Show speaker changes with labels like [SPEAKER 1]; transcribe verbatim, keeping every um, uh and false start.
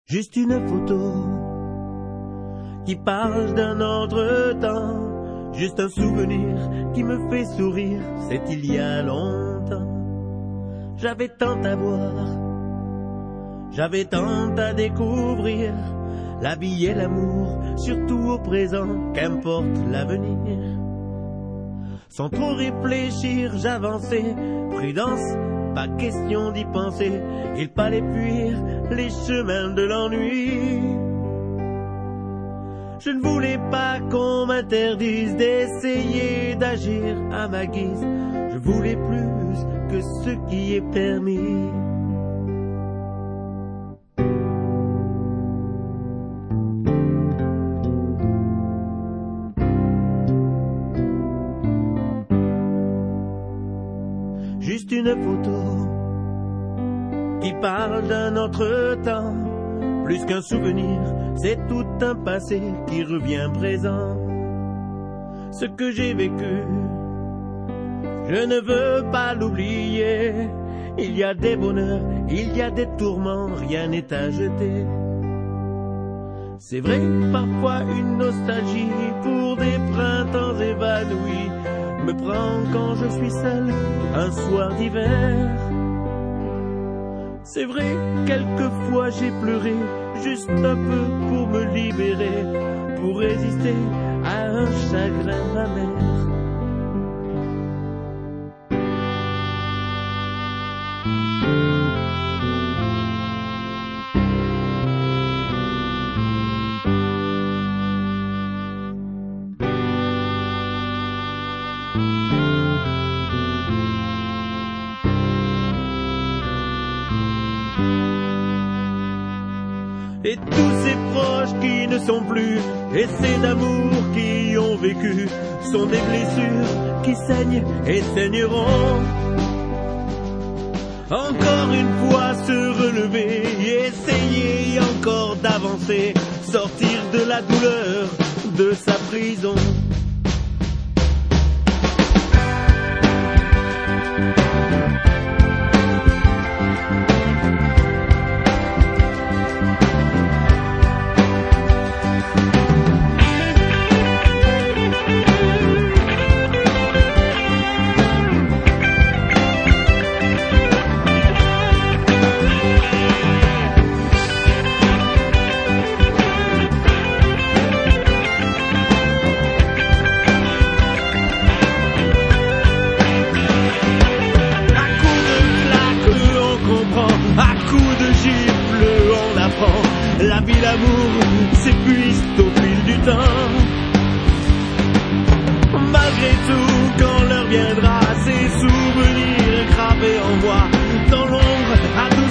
[SPEAKER 1] Juste une photo qui parle d'un autre temps, juste un souvenir qui me fait sourire, c'est il y a longtemps. J'avais tant à voir, j'avais tant à découvrir, la vie et l'amour, surtout au présent, qu'importe l'avenir. Sans trop réfléchir, j'avançais, prudence, pas question d'y penser, il fallait fuir les chemins de l'ennui. Je ne voulais pas qu'on m'interdise d'essayer d'agir à ma guise, je voulais plus que ce qui est permis. Juste une photo qui parle d'un autre temps, plus qu'un souvenir, c'est tout un passé qui revient présent. Ce que j'ai vécu, je ne veux pas l'oublier. Il y a des bonheurs, il y a des tourments, rien n'est à jeter. C'est vrai, parfois une nostalgie pour des printemps évanouis me prend quand je suis seul, un soir d'hiver. C'est vrai, quelquefois j'ai pleuré, juste un peu pour me libérer, pour résister à un chagrin amer. Et tous ces proches qui ne sont plus, et ces d'amour qui ont vécu, sont des blessures qui saignent et saigneront. Encore une fois se relever, essayer encore d'avancer, sortir de la douleur de sa prison. La vie, l'amour s'épuise au fil du temps. Malgré tout, quand l'heure viendra, ces souvenirs gravés en moi, dans l'ombre, à tout